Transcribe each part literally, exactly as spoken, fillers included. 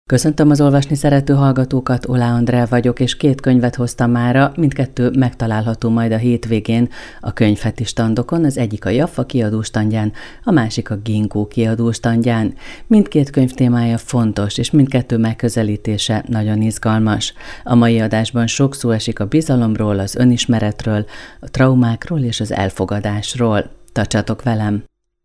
Köszöntöm az olvasni szerető hallgatókat, Olá Andrea vagyok, és két könyvet hoztam mára, mindkettő megtalálható majd a hétvégén a könyvheti standokon, az egyik a Jaffa kiadóstandján, a másik a Ginkgo kiadóstandján. Mindkét könyv témája fontos, és mindkettő megközelítése nagyon izgalmas. A mai adásban sok szó esik a bizalomról, az önismeretről, a traumákról és az elfogadásról. Tartsatok velem!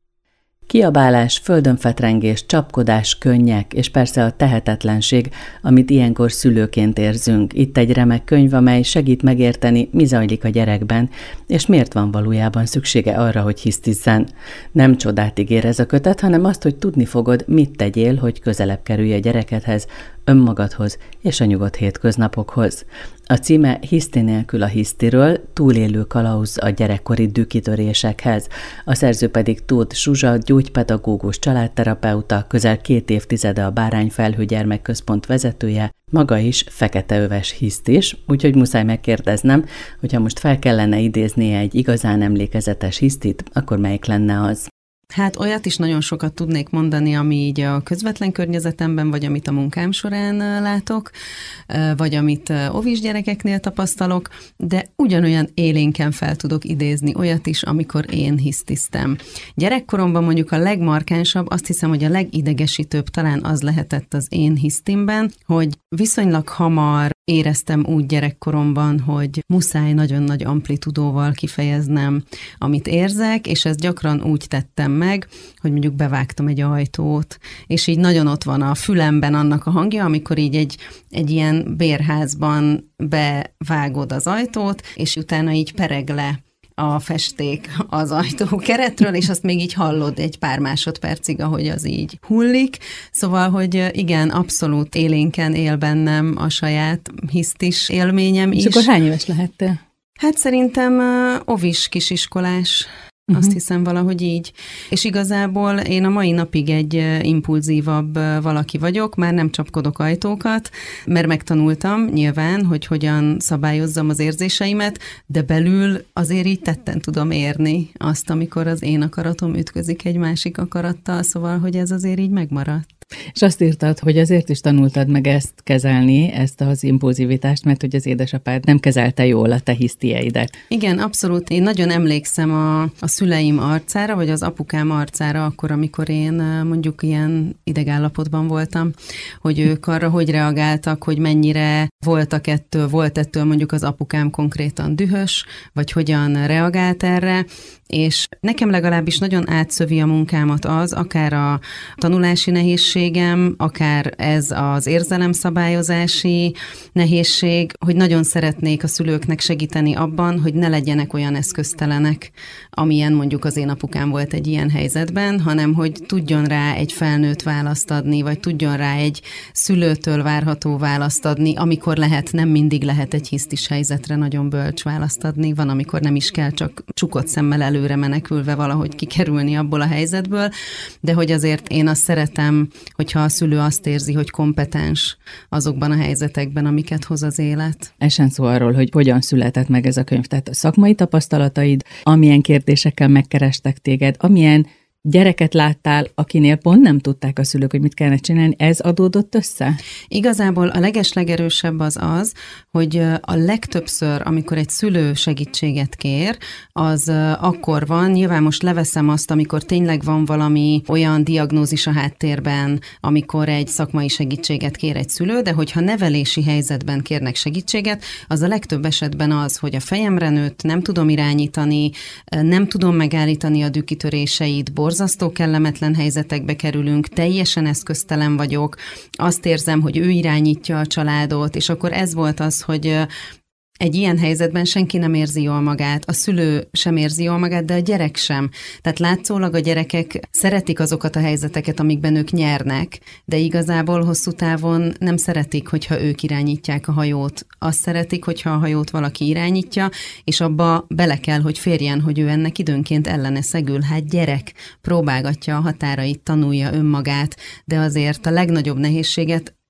Kiabálás, földönfetrengés, csapkodás, könnyek, és persze a tehetetlenség, amit ilyenkor szülőként érzünk. Itt egy remek könyv, amely segít megérteni, mi zajlik a gyerekben, és miért van valójában szüksége arra, hogy hisztizzen. Nem csodát ígér ez a kötet, hanem azt, hogy tudni fogod, mit tegyél, hogy közelebb kerülj a gyerekedhez, önmagadhoz és a nyugodt hétköznapokhoz. A címe Hiszti nélkül a hisztiről, túlélő kalauz a gyerekkori dühkitörésekhez. A szerző pedig Tóth Zsuzsa, gyógypedagógus, családterapeuta, közel két évtizede a Bárányfelhő Gyermekközpont vezetője, maga is feketeöves hisztis, úgyhogy muszáj megkérdeznem, hogyha most fel kellene idéznie egy igazán emlékezetes hisztit, akkor melyik lenne az? Hát olyat is nagyon sokat tudnék mondani, ami így a közvetlen környezetemben, vagy amit a munkám során látok, vagy amit óvis gyerekeknél tapasztalok, de ugyanolyan élénken fel tudok idézni olyat is, amikor én hisztiztem. Gyerekkoromban mondjuk a legmarkánsabb, azt hiszem, hogy a legidegesítőbb talán az lehetett az én hisztimben, hogy viszonylag hamar éreztem úgy gyerekkoromban, hogy muszáj nagyon nagy amplitudóval kifejeznem, amit érzek, és ezt gyakran úgy tettem meg, hogy mondjuk bevágtam egy ajtót, és így nagyon ott van a fülemben annak a hangja, amikor így egy, egy ilyen bérházban bevágod az ajtót, és utána így pereg le a festék az ajtó keretről, és azt még így hallod egy pár másodpercig, ahogy az így hullik. Szóval, hogy igen, abszolút élénken él bennem a saját hisztis élményem is. És akkor hány éves lehettél? Hát szerintem uh, ovis kisiskolás. Uh-huh. Azt hiszem valahogy így. És igazából én a mai napig egy impulzívabb valaki vagyok, már nem csapkodok ajtókat, mert megtanultam nyilván, hogy hogyan szabályozzam az érzéseimet, de belül azért így tetten tudom érni azt, amikor az én akaratom ütközik egy másik akarattal, szóval, hogy ez azért így megmaradt. És azt írtad, hogy azért is tanultad meg ezt kezelni, ezt az impulzivitást, mert hogy az édesapád nem kezelte jól a te hisztieidet. Igen, abszolút. Én nagyon emlékszem a, a szüleim arcára, vagy az apukám arcára, akkor, amikor én mondjuk ilyen idegállapotban voltam, hogy ők arra hogy reagáltak, hogy mennyire voltak ettől, volt ettől mondjuk az apukám konkrétan dühös, vagy hogyan reagált erre, és nekem legalábbis nagyon átszövi a munkámat az, akár a tanulási nehézségem, akár ez az érzelemszabályozási nehézség, hogy nagyon szeretnék a szülőknek segíteni abban, hogy ne legyenek olyan eszköztelenek, amilyen mondjuk az én apukám volt egy ilyen helyzetben, hanem hogy tudjon rá egy felnőtt választ adni, vagy tudjon rá egy szülőtől várható választ adni, amikor lehet, nem mindig lehet egy hisztis helyzetre nagyon bölcs választ adni, van, amikor nem is kell csak csukott szemmel előre menekülve valahogy kikerülni abból a helyzetből, de hogy azért én azt szeretem, hogyha a szülő azt érzi, hogy kompetens azokban a helyzetekben, amiket hoz az élet. Esen szó arról, hogy hogyan született meg ez a könyv, tehát a szakmai tapasztalataid, amilyen kérdésekkel megkerestek téged, amilyen gyereket láttál, akinél pont nem tudták a szülők, hogy mit kellene csinálni, ez adódott össze? Igazából a legeslegerősebb az az, hogy a legtöbbször, amikor egy szülő segítséget kér, az akkor van, nyilván most leveszem azt, amikor tényleg van valami olyan diagnózis a háttérben, amikor egy szakmai segítséget kér egy szülő, de hogyha nevelési helyzetben kérnek segítséget, az a legtöbb esetben az, hogy a fejemre nőtt, nem tudom irányítani, nem tudom megállítani a dühkitöréseit, borzasztó kellemetlen helyzetekbe kerülünk, teljesen eszköztelen vagyok, azt érzem, hogy ő irányítja a családot, és akkor ez volt az, hogy egy ilyen helyzetben senki nem érzi jól magát, a szülő sem érzi jól magát, de a gyerek sem. Tehát látszólag a gyerekek szeretik azokat a helyzeteket, amikben ők nyernek, de igazából hosszú távon nem szeretik, hogyha ők irányítják a hajót. Azt szeretik, hogyha a hajót valaki irányítja, és abba bele kell, hogy férjen, hogy ő ennek időnként ellene szegül. Hát gyerek próbálgatja a határait, tanulja önmagát, de azért a legnagyobb nehézséget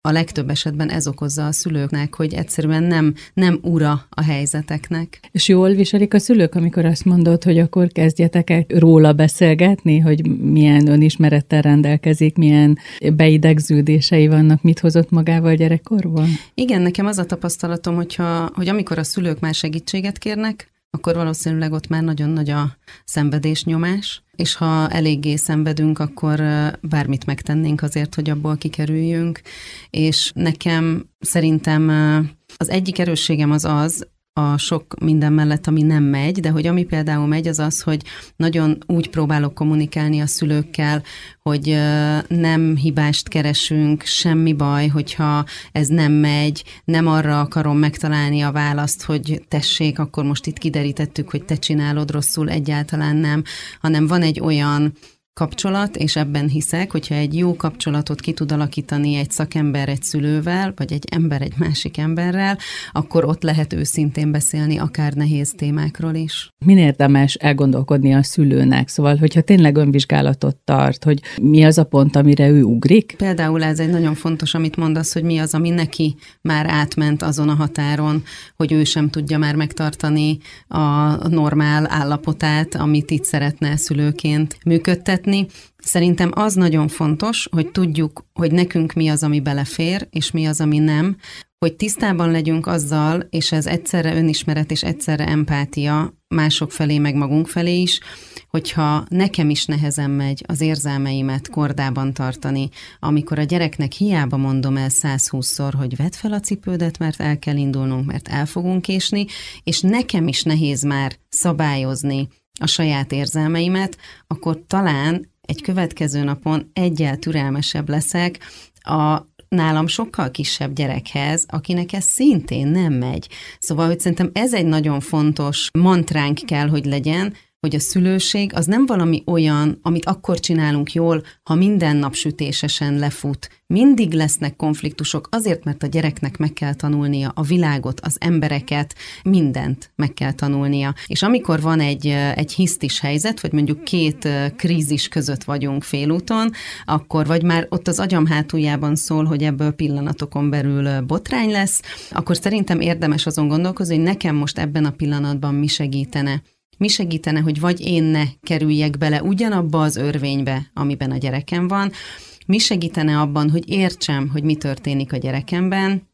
a legtöbb esetben ez okozza a szülőknek, hogy egyszerűen nem, nem ura a helyzeteknek. És jól viselik a szülők, amikor azt mondod, hogy akkor kezdjetek el róla beszélgetni, hogy milyen önismerettel rendelkezik, milyen beidegződései vannak, mit hozott magával gyerekkorban? Igen, nekem az a tapasztalatom, hogyha, hogy amikor a szülők már segítséget kérnek, akkor valószínűleg ott már nagyon nagy a szenvedésnyomás, és ha eléggé szenvedünk, akkor bármit megtennénk azért, hogy abból kikerüljünk. És nekem szerintem az egyik erősségem az az, a sok minden mellett, ami nem megy, de hogy ami például megy, az az, hogy nagyon úgy próbálok kommunikálni a szülőkkel, hogy nem hibást keresünk, semmi baj, hogyha ez nem megy, nem arra akarom megtalálni a választ, hogy tessék, akkor most itt kiderítettük, hogy te csinálod rosszul, egyáltalán nem, hanem van egy olyan kapcsolat, és ebben hiszek, hogyha egy jó kapcsolatot ki tud alakítani egy szakember egy szülővel, vagy egy ember egy másik emberrel, akkor ott lehet őszintén beszélni akár nehéz témákról is. Min érdemes elgondolkodni a szülőnek? Szóval, hogyha tényleg önvizsgálatot tart, hogy mi az a pont, amire ő ugrik? Például ez egy nagyon fontos, amit mondasz, hogy mi az, ami neki már átment azon a határon, hogy ő sem tudja már megtartani a normál állapotát, amit itt szeretne szülőként működtetni. Szerintem az nagyon fontos, hogy tudjuk, hogy nekünk mi az, ami belefér, és mi az, ami nem, hogy tisztában legyünk azzal, és ez egyszerre önismeret és egyszerre empátia mások felé, meg magunk felé is, hogyha nekem is nehezen megy az érzelmeimet kordában tartani, amikor a gyereknek hiába mondom el százhúszszor, hogy vedd fel a cipődet, mert el kell indulnunk, mert el fogunk késni, és nekem is nehéz már szabályozni a saját érzelmeimet, akkor talán egy következő napon egyel türelmesebb leszek a nálam sokkal kisebb gyerekhez, akinek ez szintén nem megy. Szóval, hogy szerintem ez egy nagyon fontos mantránk kell, hogy legyen, hogy a szülőség az nem valami olyan, amit akkor csinálunk jól, ha minden nap sütésesen lefut. Mindig lesznek konfliktusok, azért, mert a gyereknek meg kell tanulnia a világot, az embereket, mindent meg kell tanulnia. És amikor van egy, egy hisztis helyzet, vagy mondjuk két krízis között vagyunk félúton, akkor vagy már ott az agyam hátuljában szól, hogy ebből pillanatokon belül botrány lesz, akkor szerintem érdemes azon gondolkozni, hogy nekem most ebben a pillanatban mi segítene. Mi segítene, hogy vagy én ne kerüljek bele ugyanabba az örvénybe, amiben a gyerekem van, mi segítene abban, hogy értsem, hogy mi történik a gyerekemben,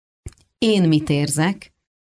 én mit érzek,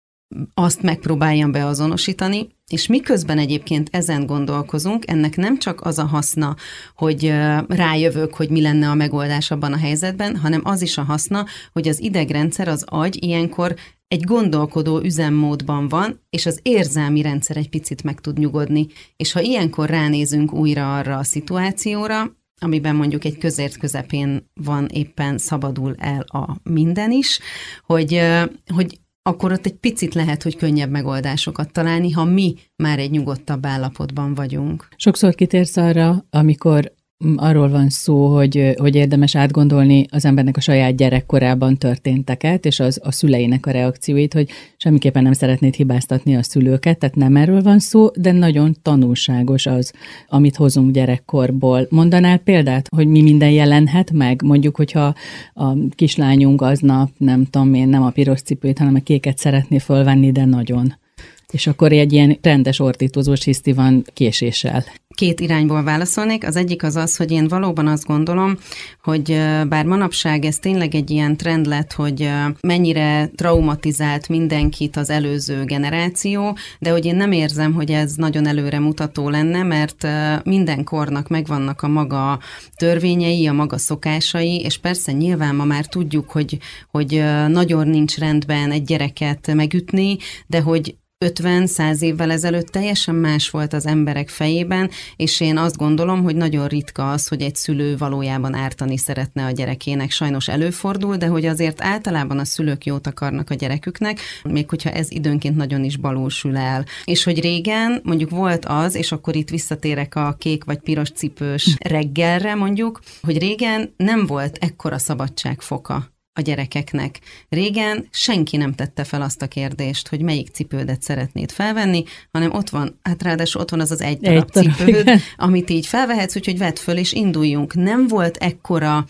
azt megpróbáljam beazonosítani, és miközben egyébként ezen gondolkozunk, ennek nem csak az a haszna, hogy rájövök, hogy mi lenne a megoldás abban a helyzetben, hanem az is a haszna, hogy az idegrendszer, az agy ilyenkor egy gondolkodó üzemmódban van, és az érzelmi rendszer egy picit meg tud nyugodni. És ha ilyenkor ránézünk újra arra a szituációra, amiben mondjuk egy közért közepén van, éppen szabadul el a minden is, hogy, hogy akkor ott egy picit lehet, hogy könnyebb megoldásokat találni, ha mi már egy nyugodtabb állapotban vagyunk. Sokszor kitérsz arra, amikor arról van szó, hogy, hogy érdemes átgondolni az embernek a saját gyerekkorában történteket, és az, a szüleinek a reakcióit, hogy semmiképpen nem szeretnéd hibáztatni a szülőket, tehát nem erről van szó, de nagyon tanulságos az, amit hozunk gyerekkorból. Mondanál példát, hogy mi minden jelenhet meg? Mondjuk, hogyha a kislányunk aznap, nem tudom én, nem a piros cipőt, hanem a kéket szeretné fölvenni, de nagyon. És akkor egy ilyen rendes ordítozós hiszti van késéssel. Két irányból válaszolnék. Az egyik az az, hogy én valóban azt gondolom, hogy bár manapság ez tényleg egy ilyen trend lett, hogy mennyire traumatizált mindenkit az előző generáció, de hogy én nem érzem, hogy ez nagyon előremutató lenne, mert minden kornak megvannak a maga törvényei, a maga szokásai, és persze nyilván ma már tudjuk, hogy, hogy nagyon nincs rendben egy gyereket megütni, de hogy ötven-száz évvel ezelőtt teljesen más volt az emberek fejében, és én azt gondolom, hogy nagyon ritka az, hogy egy szülő valójában ártani szeretne a gyerekének. Sajnos előfordul, de hogy azért általában a szülők jót akarnak a gyereküknek, még hogyha ez időnként nagyon is balul sül el. És hogy régen mondjuk volt az, és akkor itt visszatérek a kék vagy piros cipős reggelre mondjuk, hogy régen nem volt ekkora szabadságfoka a gyerekeknek. Régen senki nem tette fel azt a kérdést, hogy melyik cipődet szeretnéd felvenni, hanem ott van, hát ráadásul ott van az az egy darab cipőd, amit így felvehetsz, úgyhogy vedd föl és induljunk. Nem volt ekkora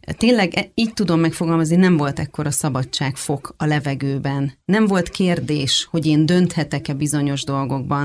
tényleg így tudom megfogalmazni, nem volt ekkora szabadságfok a levegőben. Nem volt kérdés, hogy én dönthetek-e bizonyos dolgokban.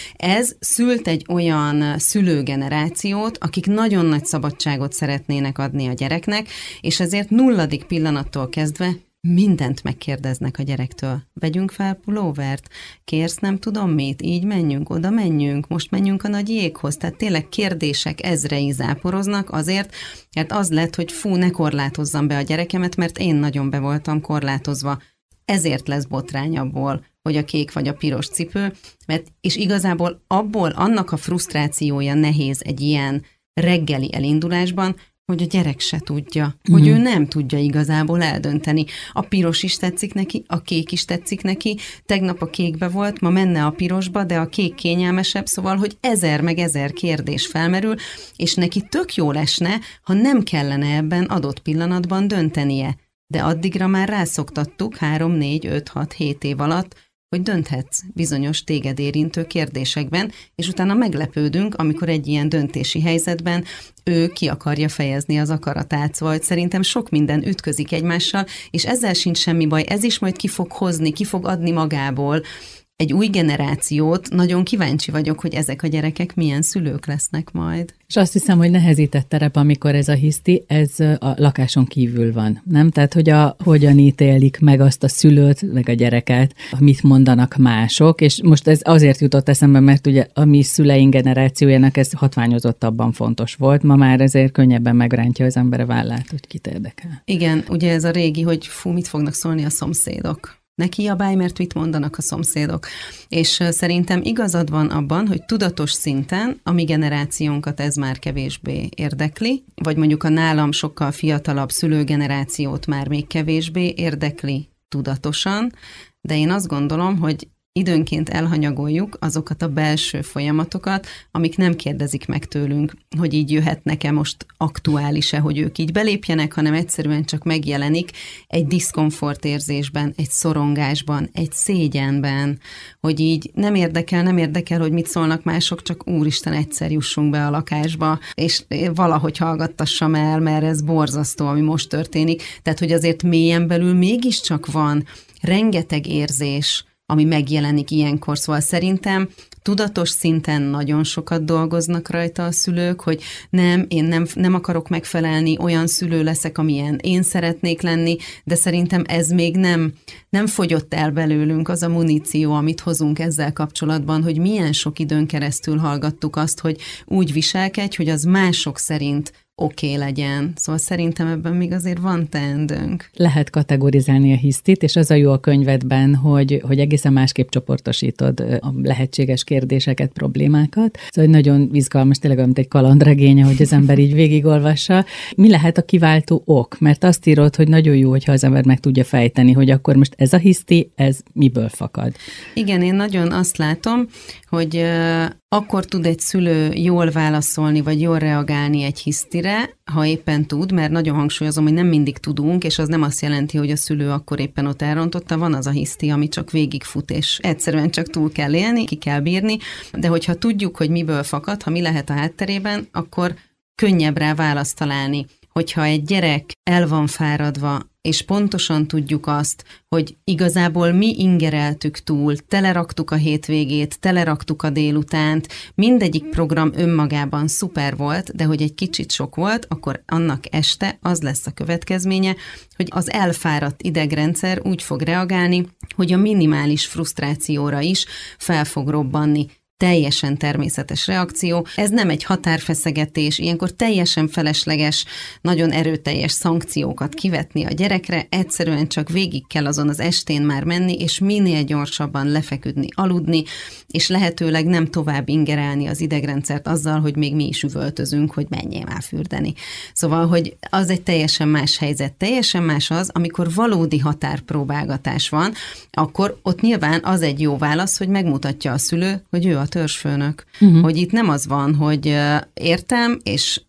Ez szült egy olyan szülőgenerációt, akik nagyon nagy szabadságot szeretnének adni a gyereknek, és ezért nulladik pillanattól kezdve mindent megkérdeznek a gyerektől. Vegyünk fel pulóvert, kérsz nem tudom mit, így menjünk, oda menjünk, most menjünk a nagy jéghoz. Tehát tényleg kérdések ezrei záporoznak azért, mert az lett, hogy fú, ne korlátozzam be a gyerekemet, mert én nagyon be voltam korlátozva. Ezért lesz botrány abból, hogy a kék vagy a piros cipő, mert és igazából abból annak a frusztrációja nehéz egy ilyen reggeli elindulásban, hogy a gyerek se tudja, hogy mm. ő nem tudja igazából eldönteni. A piros is tetszik neki, a kék is tetszik neki, tegnap a kékbe volt, ma menne a pirosba, de a kék kényelmesebb, szóval, hogy ezer meg ezer kérdés felmerül, és neki tök jó lesne, ha nem kellene ebben adott pillanatban döntenie. De addigra már rászoktattuk három, négy, öt, hat, hét év alatt, hogy dönthetsz bizonyos téged érintő kérdésekben, és utána meglepődünk, amikor egy ilyen döntési helyzetben ő ki akarja fejezni az akaratát, vagy szerintem sok minden ütközik egymással, és ezzel sincs semmi baj, ez is majd ki fog hozni, ki fog adni magából egy új generációt. Nagyon kíváncsi vagyok, hogy ezek a gyerekek milyen szülők lesznek majd. És azt hiszem, hogy nehezített terep, amikor ez a hiszti, ez a lakáson kívül van, nem? Tehát, hogy a, hogyan ítélik meg azt a szülőt, meg a gyereket, mit mondanak mások, és most ez azért jutott eszembe, mert ugye a mi szüleink generációjának ez hatványozottabban fontos volt, ma már ezért könnyebben megrántja az ember a vállát, hogy kit érdekel. Igen, ugye ez a régi, hogy fú, mit fognak szólni a szomszédok. Ne kiabálj, mert mit mondanak a szomszédok. És szerintem igazad van abban, hogy tudatos szinten a mi generációnkat ez már kevésbé érdekli, vagy mondjuk a nálam sokkal fiatalabb szülőgenerációt már még kevésbé érdekli tudatosan, de én azt gondolom, hogy időnként elhanyagoljuk azokat a belső folyamatokat, amik nem kérdezik meg tőlünk, hogy így jöhetnek-e most aktuális-e, hogy ők így belépjenek, hanem egyszerűen csak megjelenik egy diszkomfort érzésben, egy szorongásban, egy szégyenben, hogy így nem érdekel, nem érdekel, hogy mit szólnak mások, csak úristen, egyszer jussunk be a lakásba, és valahogy hallgattassam el, mert ez borzasztó, ami most történik. Tehát, hogy azért mélyen belül mégiscsak van rengeteg érzés, ami megjelenik ilyenkor. Szóval szerintem tudatos szinten nagyon sokat dolgoznak rajta a szülők, hogy nem, én nem, nem akarok megfelelni, olyan szülő leszek, amilyen én szeretnék lenni, de szerintem ez még nem, nem fogyott el belőlünk az a muníció, amit hozunk ezzel kapcsolatban, hogy milyen sok időn keresztül hallgattuk azt, hogy úgy viselkedj, hogy az mások szerint oké okay legyen. Szóval szerintem ebben még azért van teendőnk. Lehet kategorizálni a hisztit, és az a jó a könyvedben, hogy, hogy egészen másképp csoportosítod a lehetséges kérdéseket, problémákat. Szóval nagyon izgalmas, tényleg olyan, mint egy kalandregény, hogy az ember így végigolvassa. Mi lehet a kiváltó ok? Mert azt írod, hogy nagyon jó, hogyha az ember meg tudja fejteni, hogy akkor most ez a hiszti, ez miből fakad? Igen, én nagyon azt látom, hogy uh, akkor tud egy szülő jól válaszolni, vagy jól reagálni egy hisztire, ha éppen tud, mert nagyon hangsúlyozom, hogy nem mindig tudunk, és az nem azt jelenti, hogy a szülő akkor éppen ott elrontotta, van az a hiszti, ami csak végigfut, és egyszerűen csak túl kell élni, ki kell bírni, de hogyha tudjuk, hogy miből fakad, ha mi lehet a hátterében, akkor könnyebb rá választ találni. Hogyha egy gyerek el van fáradva, és pontosan tudjuk azt, hogy igazából mi ingereltük túl, teleraktuk a hétvégét, teleraktuk a délutánt, mindegyik program önmagában szuper volt, de hogy egy kicsit sok volt, akkor annak este az lesz a következménye, hogy az elfáradt idegrendszer úgy fog reagálni, hogy a minimális frusztrációra is fel fog robbanni. Teljesen természetes reakció. Ez nem egy határfeszegetés, ilyenkor teljesen felesleges, nagyon erőteljes szankciókat kivetni a gyerekre, egyszerűen csak végig kell azon az estén már menni, és minél gyorsabban lefeküdni, aludni, és lehetőleg nem tovább ingerelni az idegrendszert azzal, hogy még mi is üvöltözünk, hogy menjél már fürdeni. Szóval, hogy az egy teljesen más helyzet, teljesen más az, amikor valódi határpróbálgatás van, akkor ott nyilván az egy jó válasz, hogy megmutatja a szülő, hogy ő a törzsfőnök. Uh-huh. Hogy itt nem az van, hogy értem, és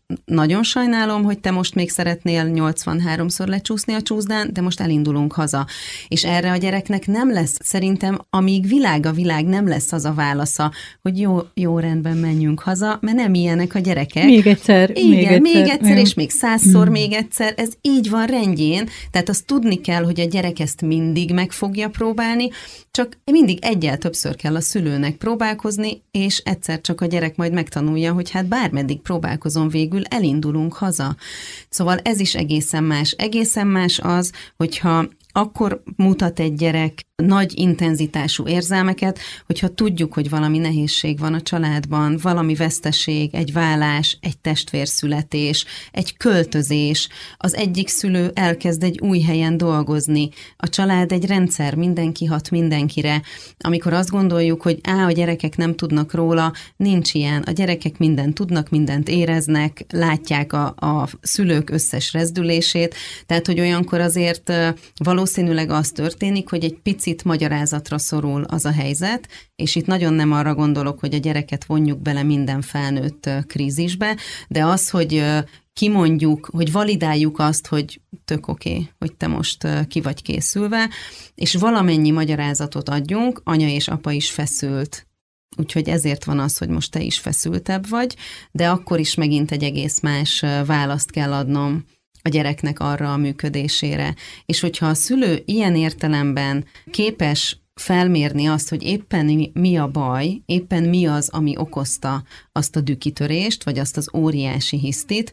nagyon sajnálom, hogy te most még szeretnél nyolcvanháromszor lecsúszni a csúszdán, de most elindulunk haza. És erre a gyereknek nem lesz, szerintem, amíg világ a világ, nem lesz az a válasza, hogy jó, jó rendben menjünk haza, mert nem ilyenek a gyerekek. Még egyszer. Igen, még egyszer, még egyszer és még százszor mm. még egyszer. Ez így van rendjén. Tehát azt tudni kell, hogy a gyerek ezt mindig meg fogja próbálni, csak mindig egyel többször kell a szülőnek próbálkozni, és egyszer csak a gyerek majd megtanulja, hogy hát bármeddig próbálkozom, végül elindulunk haza. Szóval ez is egészen más. Egészen más az, hogyha akkor mutat egy gyerek nagy intenzitású érzelmeket, hogyha tudjuk, hogy valami nehézség van a családban, valami veszteség, egy vállás, egy testvérszületés, egy költözés, az egyik szülő elkezd egy új helyen dolgozni, a család egy rendszer, mindenki hat mindenkire. Amikor azt gondoljuk, hogy á, a gyerekek nem tudnak róla, nincs ilyen. A gyerekek mindent tudnak, mindent éreznek, látják a, a szülők összes rezdülését, tehát, hogy olyankor azért valószínűleg az történik, hogy egy pici Picit magyarázatra szorul az a helyzet, és itt nagyon nem arra gondolok, hogy a gyereket vonjuk bele minden felnőtt krízisbe, de az, hogy kimondjuk, hogy validáljuk azt, hogy tök oké, okay, hogy te most ki vagy készülve, és valamennyi magyarázatot adjunk, anya és apa is feszült. Úgyhogy ezért van az, hogy most te is feszültebb vagy, de akkor is megint egy egész más választ kell adnom a gyereknek arra a működésére. És hogyha a szülő ilyen értelemben képes felmérni azt, hogy éppen mi a baj, éppen mi az, ami okozta azt a dühkitörést, vagy azt az óriási hisztit,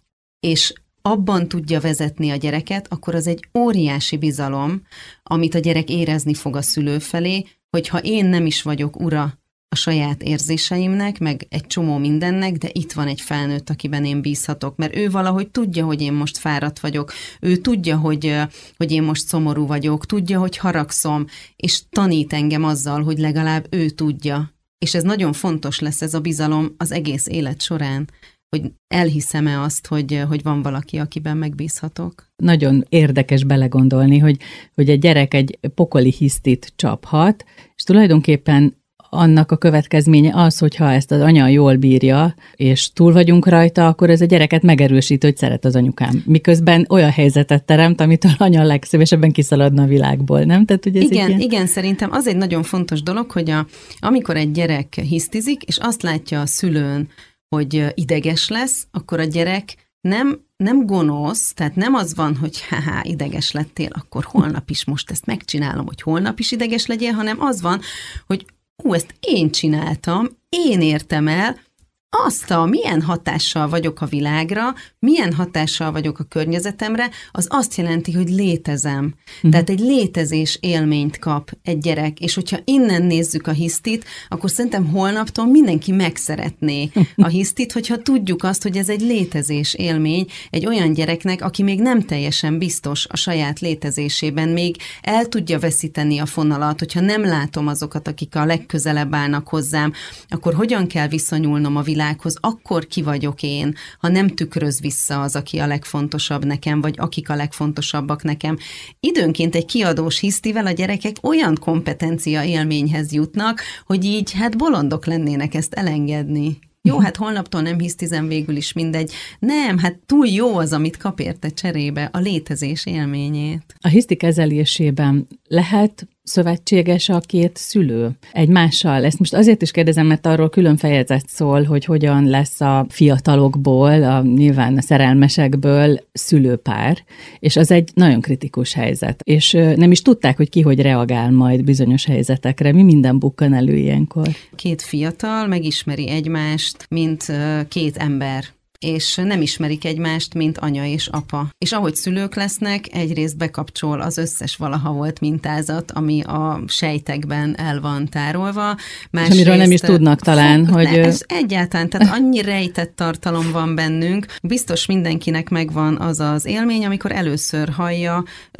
és abban tudja vezetni a gyereket, akkor az egy óriási bizalom, amit a gyerek érezni fog a szülő felé, hogy ha én nem is vagyok ura a saját érzéseimnek, meg egy csomó mindennek, de itt van egy felnőtt, akiben én bízhatok, mert ő valahogy tudja, hogy én most fáradt vagyok, ő tudja, hogy, hogy én most szomorú vagyok, tudja, hogy haragszom, és tanít engem azzal, hogy legalább ő tudja. És ez nagyon fontos lesz, ez a bizalom az egész élet során, hogy elhiszem-e azt, hogy, hogy van valaki, akiben megbízhatok. Nagyon érdekes belegondolni, hogy, hogy egy gyerek egy pokoli hisztit csaphat, és tulajdonképpen annak a következménye az, hogyha ezt az anya jól bírja, és túl vagyunk rajta, akkor ez a gyereket megerősít, hogy szeret az anyukám. Miközben olyan helyzetet teremt, amitől anya legszívesebben kiszaladna a világból, nem? Tehát, hogy ez igen, ilyen... igen, szerintem az egy nagyon fontos dolog, hogy a, amikor egy gyerek hisztizik, és azt látja a szülőn, hogy ideges lesz, akkor a gyerek nem, nem gonosz, tehát nem az van, hogy haha, ideges lettél, akkor holnap is most ezt megcsinálom, hogy holnap is ideges legyél, hanem az van, hogy hú, ezt én csináltam, én értem el, azt a milyen hatással vagyok a világra, milyen hatással vagyok a környezetemre, az azt jelenti, hogy létezem. Uh-huh. Tehát egy létezés élményt kap egy gyerek, és hogyha innen nézzük a hisztit, akkor szerintem holnaptól mindenki megszeretné a hisztit, hogyha tudjuk azt, hogy ez egy létezés élmény egy olyan gyereknek, aki még nem teljesen biztos a saját létezésében, még el tudja veszíteni a fonalat, hogyha nem látom azokat, akik a legközelebb állnak hozzám, akkor hogyan kell viszonyulnom a világhoz, akkor ki vagyok én, ha nem tükröz vissza az, aki a legfontosabb nekem, vagy akik a legfontosabbak nekem. Időnként egy kiadós hisztivel a gyerekek olyan kompetencia élményhez jutnak, hogy így hát bolondok lennének ezt elengedni. Jó, hát holnaptól nem hisztizem, végül is mindegy. Nem, hát túl jó az, amit kap érte cserébe, a létezés élményét. A hiszti kezelésében lehet szövetséges a két szülő egymással? Ezt most azért is kérdezem, mert arról külön fejezet szól, hogy hogyan lesz a fiatalokból, a, nyilván a szerelmesekből szülőpár, és az egy nagyon kritikus helyzet. És nem is tudták, hogy ki hogy reagál majd bizonyos helyzetekre. Mi minden bukkan elő ilyenkor? Két fiatal megismeri egymást, mint két ember, és nem ismerik egymást, mint anya és apa. És ahogy szülők lesznek, egyrészt bekapcsol az összes valaha volt mintázat, ami a sejtekben el van tárolva. És amiről nem is tudnak talán, fog, hogy... Ne, ez egyáltalán, tehát annyi rejtett tartalom van bennünk. Biztos mindenkinek megvan az az élmény, amikor először hallja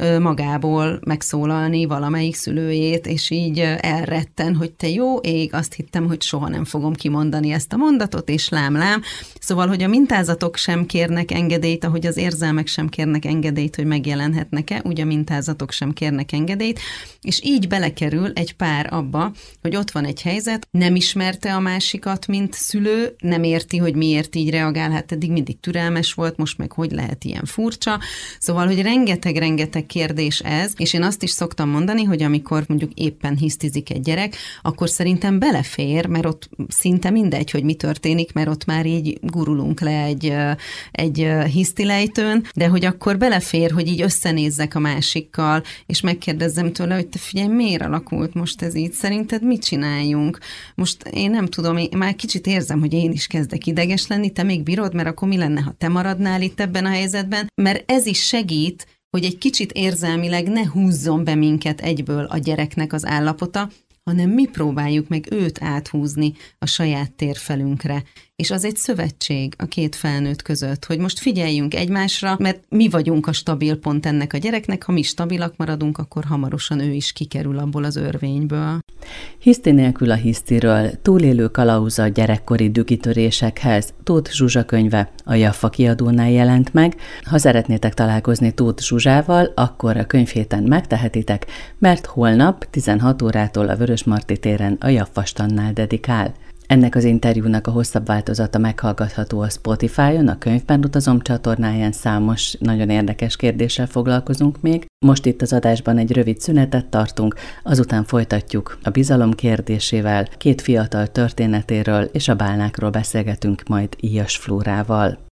magából megszólalni valamelyik szülőjét, és így elretten, hogy te jó ég, azt hittem, hogy soha nem fogom kimondani ezt a mondatot, és lám-lám. Szóval, hogy a minden mintázatok sem kérnek engedélyt, ahogy az érzelmek sem kérnek engedélyt, hogy megjelenhetnek-e, úgy a mintázatok sem kérnek engedélyt, és így belekerül egy pár abba, hogy ott van egy helyzet, nem ismerte a másikat, mint szülő, nem érti, hogy miért így reagál, hát eddig mindig türelmes volt, most meg hogy lehet ilyen furcsa. Szóval, hogy rengeteg-rengeteg kérdés ez, és én azt is szoktam mondani, hogy amikor mondjuk éppen hisztizik egy gyerek, akkor szerintem belefér, mert ott szinte mindegy, hogy mi történik, mert ott már így gurulunk le egy, egy hisztilejtőn, de hogy akkor belefér, hogy így összenézzek a másikkal, és megkérdezzem tőle, hogy te figyelj, miért alakult most ez így? Szerinted mit csináljunk? Most én nem tudom, én már kicsit érzem, hogy én is kezdek ideges lenni, te még bírod, mert akkor mi lenne, ha te maradnál itt ebben a helyzetben? Mert ez is segít, hogy egy kicsit érzelmileg ne húzzon be minket egyből a gyereknek az állapota, hanem mi próbáljuk meg őt áthúzni a saját térfelünkre. És az egy szövetség a két felnőtt között, hogy most figyeljünk egymásra, mert mi vagyunk a stabil pont ennek a gyereknek, ha mi stabilak maradunk, akkor hamarosan ő is kikerül abból az örvényből. Hiszti nélkül a hisztiről, túlélő kalauza a gyerekkori dügitörésekhez, Tóth Zsuzsa könyve a Jaffa kiadónál jelent meg. Ha szeretnétek találkozni Tóth Zsuzsával, akkor a könyvhéten megtehetitek, mert holnap tizenhat órától a Vörösmarty téren a Jaffa standnál dedikál. Ennek az interjúnak a hosszabb változata meghallgatható a Spotify-on, a Könyvben utazom csatornáján, számos nagyon érdekes kérdéssel foglalkozunk még. Most itt az adásban egy rövid szünetet tartunk, azután folytatjuk a bizalom kérdésével, két fiatal történetéről és a bálnákról beszélgetünk majd Íjas Flórával.